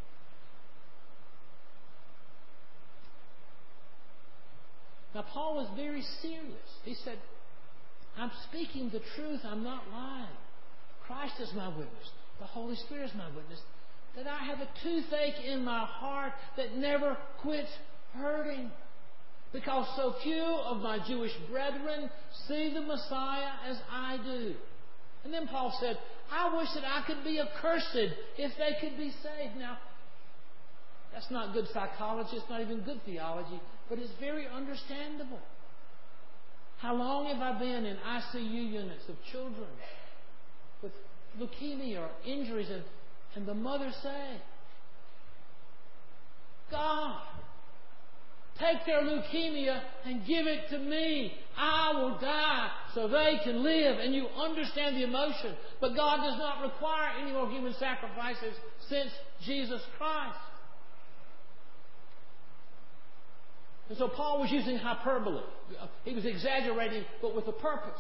Now, Paul was very serious. He said, I'm speaking the truth. I'm not lying. Christ is my witness. The Holy Spirit is my witness. That I have a toothache in my heart that never quits hurting. Because so few of my Jewish brethren see the Messiah as I do. And then Paul said, I wish that I could be accursed if they could be saved. Now, that's not good psychology. It's not even good theology. But it's very understandable. How long have I been in I C U units of children with leukemia or injuries, and, and the mothers say, God, take their leukemia and give it to me. I will die so they can live. And you understand the emotion. But God does not require any more human sacrifices since Jesus Christ. And so Paul was using hyperbole. He was exaggerating, but with a purpose.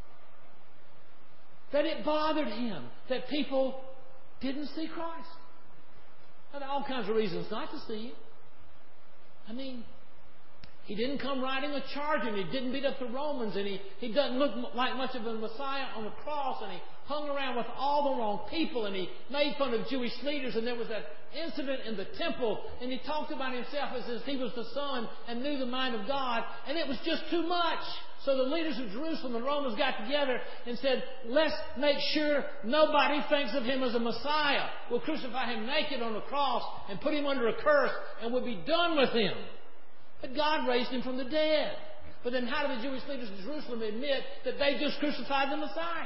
That it bothered him that people didn't see Christ. Now, there are all kinds of reasons not to see Him. I mean, He didn't come riding a charger, and He didn't beat up the Romans, and He, he doesn't look like much of a Messiah on the cross, and He hung around with all the wrong people, and He made fun of Jewish leaders, and there was that incident in the temple, and He talked about Himself as if He was the Son and knew the mind of God, and it was just too much. So the leaders of Jerusalem and Romans got together and said, let's make sure nobody thinks of him as a Messiah. We'll crucify him naked on a cross and put him under a curse and we'll be done with him. But God raised him from the dead. But then how do the Jewish leaders of Jerusalem admit that they just crucified the Messiah?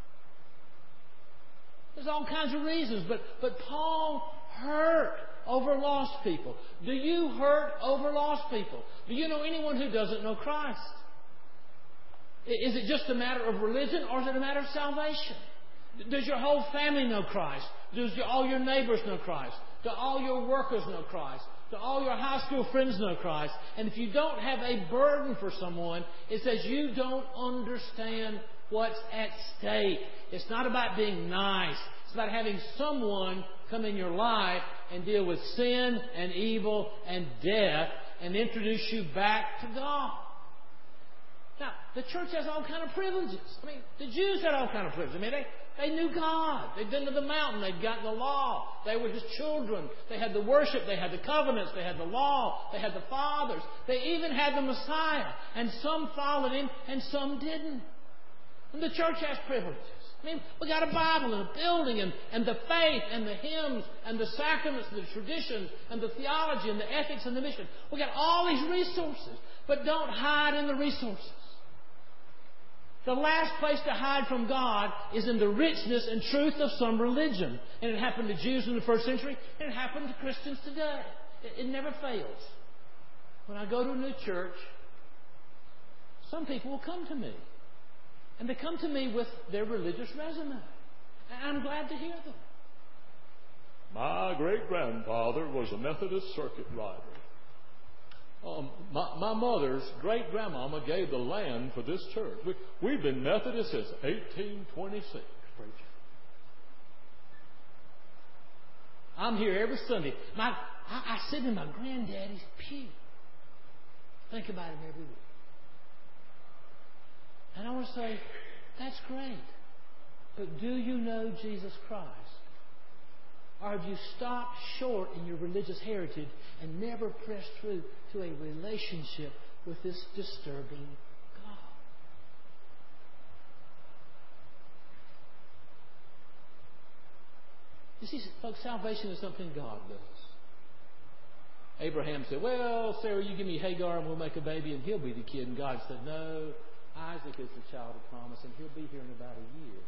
There's all kinds of reasons. But, but Paul hurt over lost people. Do you hurt over lost people? Do you know anyone who doesn't know Christ? Is it just a matter of religion or is it a matter of salvation? Does your whole family know Christ? Does your, all your neighbors know Christ? Do all your workers know Christ? Do all your high school friends know Christ? And if you don't have a burden for someone, it says you don't understand what's at stake. It's not about being nice. It's about having someone come in your life and deal with sin and evil and death and introduce you back to God. Now, the church has all kind of privileges. I mean, the Jews had all kind of privileges. I mean, they, they knew God. They'd been to the mountain. They'd gotten the law. They were His children. They had the worship. They had the covenants. They had the law. They had the fathers. They even had the Messiah. And some followed Him and some didn't. And the church has privileges. I mean, we got a Bible and a building and, and the faith and the hymns and the sacraments and the traditions and the theology and the ethics and the mission. We got all these resources. But don't hide in the resources. The last place to hide from God is in the richness and truth of some religion. And it happened to Jews in the first century, and it happened to Christians today. It, it never fails. When I go to a new church, some people will come to me. And they come to me with their religious resume. And I'm glad to hear them. My great-grandfather was a Methodist circuit rider. Um, my, my mother's great-grandmama gave the land for this church. We, we've been Methodist since eighteen twenty-six, preacher. I'm here every Sunday. My, I, I sit in my granddaddy's pew. Think about him every week. And I want to say, that's great. But do you know Jesus Christ? Or have you stopped short in your religious heritage and never pressed through to a relationship with this disturbing God? You see, folks, salvation is something God does. Abraham said, well, Sarah, you give me Hagar and we'll make a baby and he'll be the kid. And God said, no, Isaac is the child of promise and he'll be here in about a year.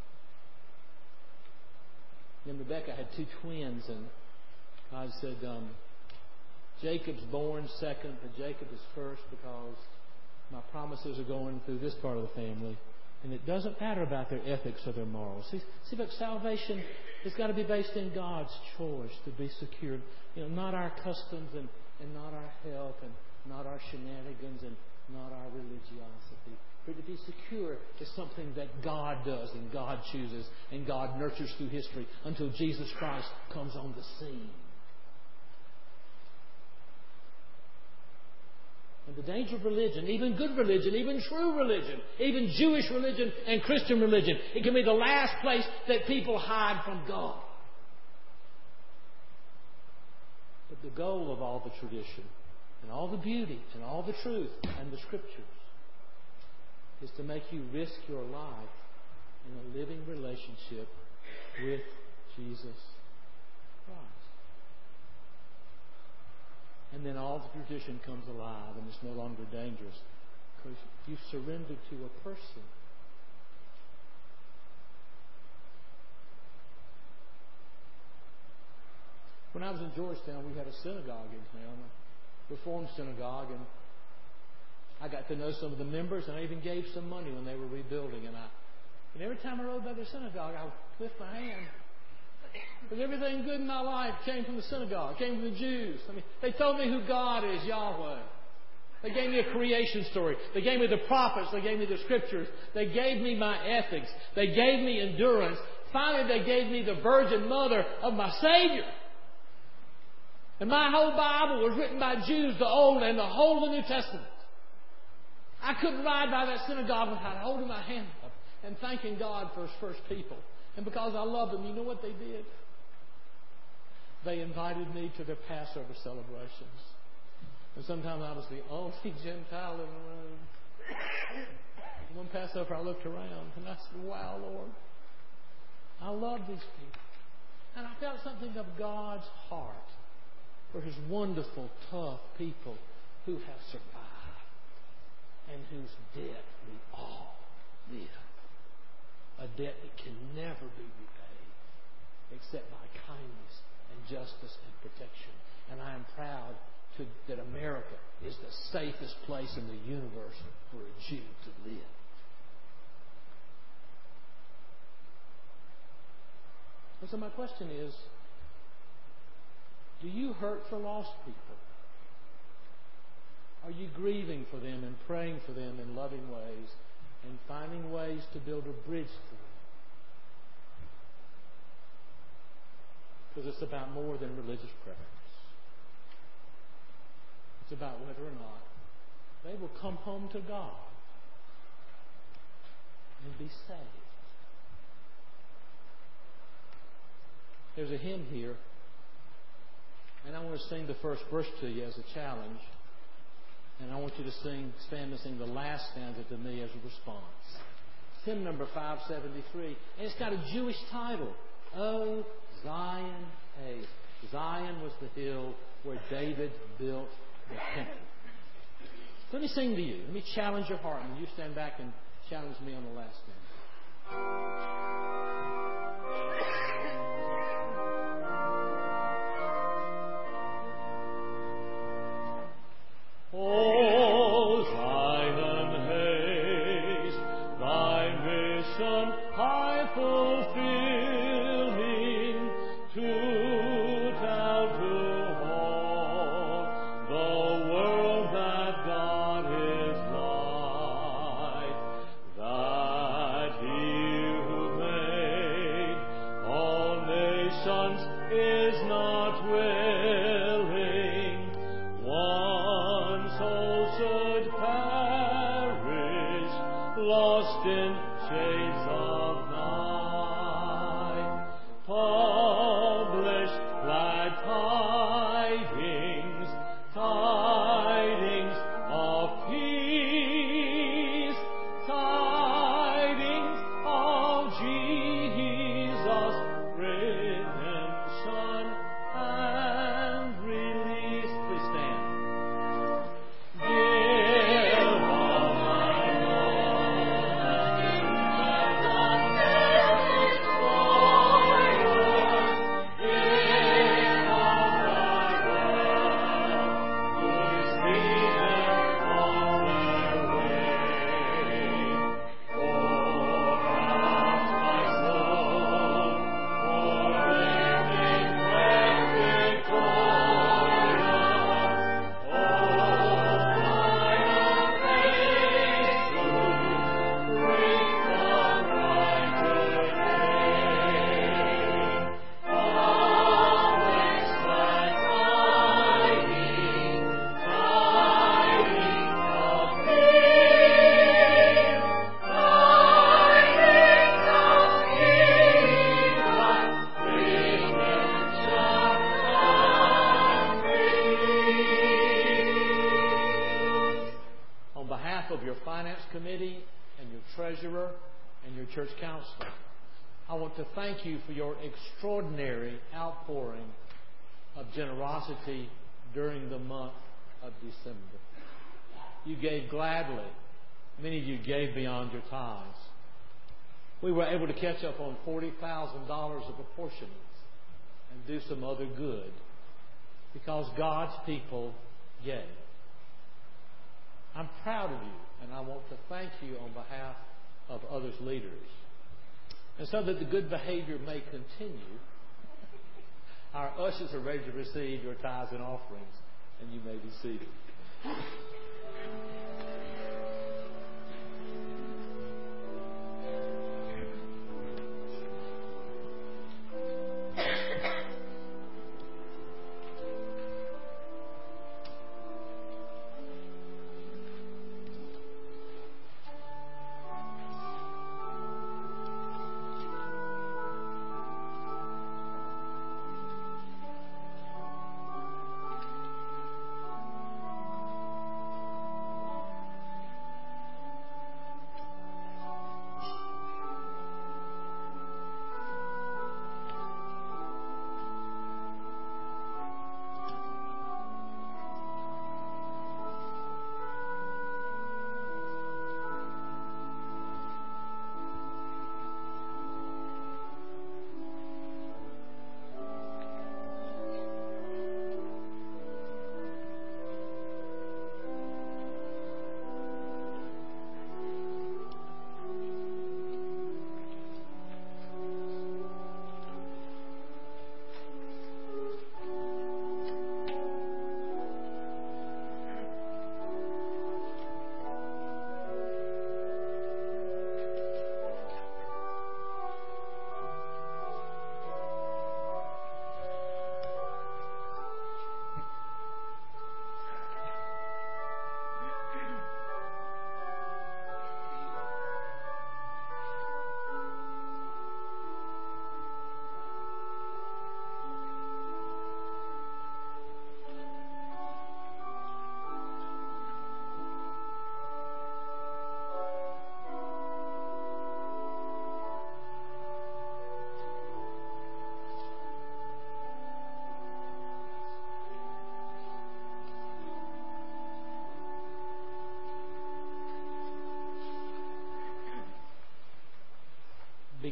Then Rebecca had two twins, and God said, um, Jacob's born second, but Jacob is first because my promises are going through this part of the family. And it doesn't matter about their ethics or their morals. See, see but salvation has got to be based in God's choice to be secured. You know, not our customs and, and not our health and not our shenanigans and not our religiosity. For it to be secure is something that God does and God chooses and God nurtures through history until Jesus Christ comes on the scene. And the danger of religion, even good religion, even true religion, even Jewish religion and Christian religion, it can be the last place that people hide from God. But the goal of all the tradition and all the beauty and all the truth and the Scriptures is to make you risk your life in a living relationship with Jesus Christ. And then all the tradition comes alive and it's no longer dangerous because you've surrendered to a person. When I was in Georgetown, we had a synagogue in town, a Reformed synagogue, and I got to know some of the members, and I even gave some money when they were rebuilding. And I, and every time I rode by the synagogue, I would lift my hand. Because everything good in my life came from the synagogue, came from the Jews. I mean, they told me who God is, Yahweh. They gave me a creation story. They gave me the prophets. They gave me the Scriptures. They gave me my ethics. They gave me endurance. Finally, they gave me the Virgin Mother of my Savior. And my whole Bible was written by Jews, the Old and the whole of the New Testament. I couldn't ride by that synagogue without holding my hand up and thanking God for His first people. And because I loved them, you know what they did? They invited me to their Passover celebrations. And sometimes I was the only Gentile in the room. And when Passover, I looked around and I said, wow, Lord, I love these people. And I felt something of God's heart for His wonderful, tough people who have survived and whose debt we all live. A debt that can never be repaid except by kindness and justice and protection. And I am proud to, that America is the safest place in the universe for a Jew to live. And so my question is, do you hurt for lost people? Are you grieving for them and praying for them in loving ways and finding ways to build a bridge to them? Because it's about more than religious preference. It's about whether or not they will come home to God and be saved. There's a hymn here, and I want to sing the first verse to you as a challenge, and I want you to sing, stand and sing the last stanza to me as a response. It's hymn number five seventy-three, and it's got a Jewish title. Oh, Zion Haze. Zion was the hill where David built the temple. Let me sing to you. Let me challenge your heart, and you stand back and challenge me on the last stanza. Oh, Zion haste, thy mission high fulfilling, to tell to all the world that God is light, that He who made all nations is not willing one soul should perish, lost in shades of night. Publish glad tidings, tidings of peace, tidings of Jesus, redemption and release. Please stand. Of your finance committee and your treasurer and your church counselor, I want to thank you for your extraordinary outpouring of generosity during the month of December. You gave gladly. Many of you gave beyond your tithes. We were able to catch up on forty thousand dollars of apportionments and do some other good because God's people gave. I'm proud of you, and I want to thank you on behalf of others' leaders. And so that the good behavior may continue, our ushers are ready to receive your tithes and offerings, and you may be seated.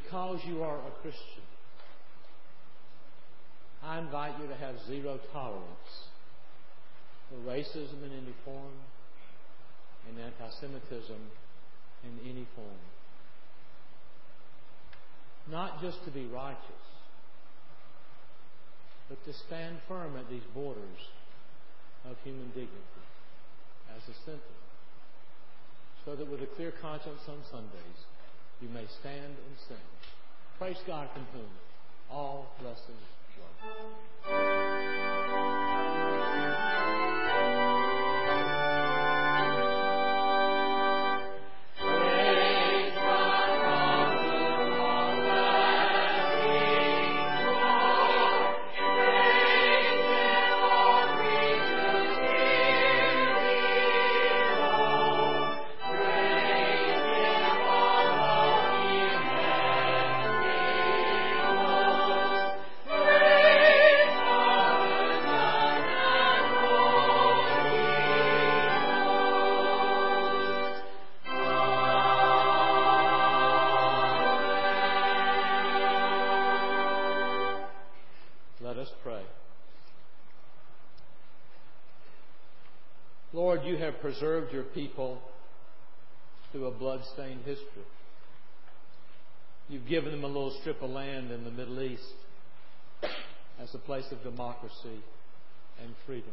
because you are a Christian, I invite you to have zero tolerance for racism in any form and anti-Semitism in any form. Not just to be righteous, but to stand firm at these borders of human dignity as a center, so that with a clear conscience on Sundays, you may stand and sing. Praise God, from whom all blessings flow. Lord, you have preserved your people through a blood-stained history. You've given them a little strip of land in the Middle East as a place of democracy and freedom.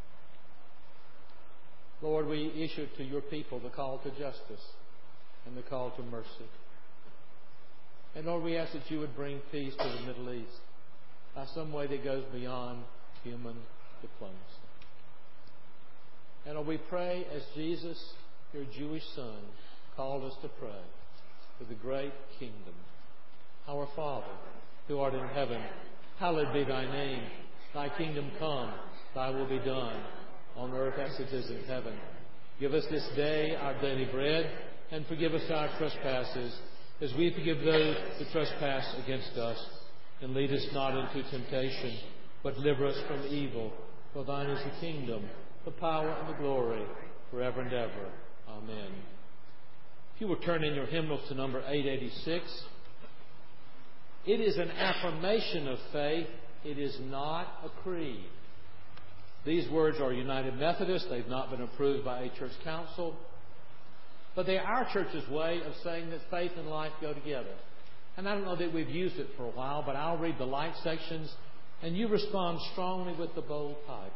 Lord, we issue to your people the call to justice and the call to mercy. And Lord, we ask that you would bring peace to the Middle East by some way that goes beyond human diplomacy. And Lord, we pray as Jesus, your Jewish Son, called us to pray for the great kingdom. Our Father, who art in heaven, hallowed be thy name. Thy kingdom come, thy will be done, on earth as it is in heaven. Give us this day our daily bread, and forgive us our trespasses, as we forgive those who trespass against us. And lead us not into temptation, but deliver us from evil. For thine is the kingdom, the power, and the glory, forever and ever. Amen. If you will turn in your hymnals to number eight eighty-six. It is an affirmation of faith. It is not a creed. These words are United Methodist. They've not been approved by a church council. But they are our church's way of saying that faith and life go together. And I don't know that we've used it for a while, but I'll read the light sections, and you respond strongly with the bold type.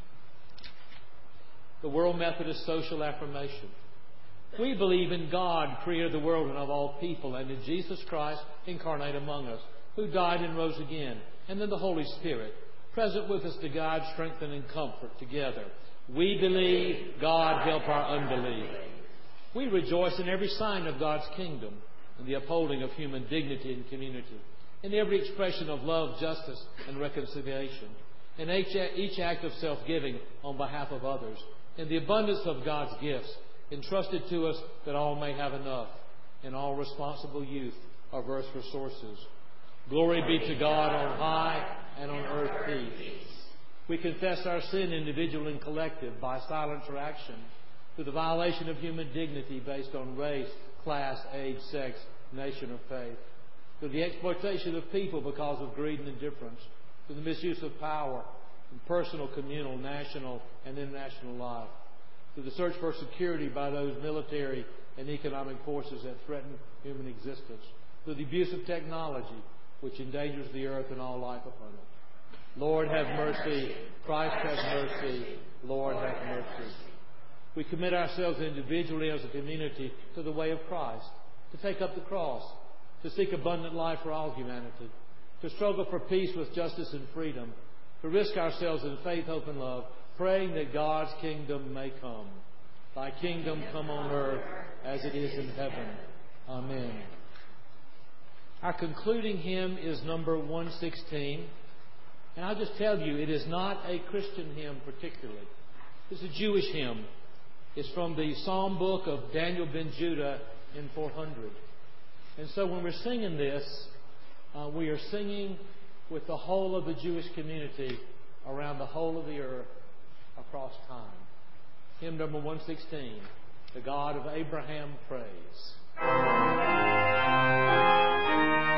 The World Methodist Social Affirmation. We believe in God, creator of the world and of all people, and in Jesus Christ, incarnate among us, who died and rose again, and in the Holy Spirit, present with us to guide, strengthen, and comfort together. We believe, God help our unbelief. We rejoice in every sign of God's kingdom, in the upholding of human dignity and community, in every expression of love, justice, and reconciliation, in each act of self-giving on behalf of others, in the abundance of God's gifts, entrusted to us that all may have enough, in all responsible use of earth's resources. Glory be to God on high, and on earth peace. We confess our sin, individual and collective, by silence or action, through the violation of human dignity based on race, class, age, sex, nation, or faith, through the exploitation of people because of greed and indifference, through the misuse of power in personal, communal, national, and international life, through the search for security by those military and economic forces that threaten human existence, through the abuse of technology, which endangers the earth and all life upon it. Lord, have mercy. Christ, have mercy. Lord, have mercy. We commit ourselves individually as a community to the way of Christ, to take up the cross, to seek abundant life for all humanity, to struggle for peace with justice and freedom, to risk ourselves in faith, hope, and love, praying that God's kingdom may come. Thy kingdom come on earth as it is in heaven. Amen. Our concluding hymn is number one sixteen. And I'll just tell you, it is not a Christian hymn particularly. It's a Jewish hymn. It's from the Psalm book of Daniel ben Judah in four hundred. And so when we're singing this, uh, we are singing with the whole of the Jewish community around the whole of the earth across time. Hymn number one sixteen, The God of Abraham Praise.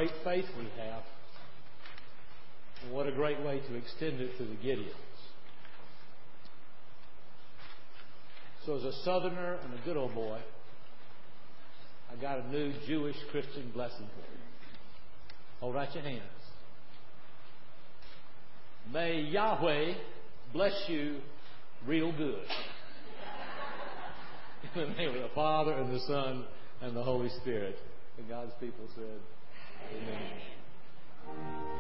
great faith we have. And what a great way to extend it to the Gideons. So as a Southerner and a good old boy, I got a new Jewish Christian blessing for you. Hold out your hands. May Yahweh bless you real good. In the name of the Father, and the Son, and the Holy Spirit. And God's people said, Amen.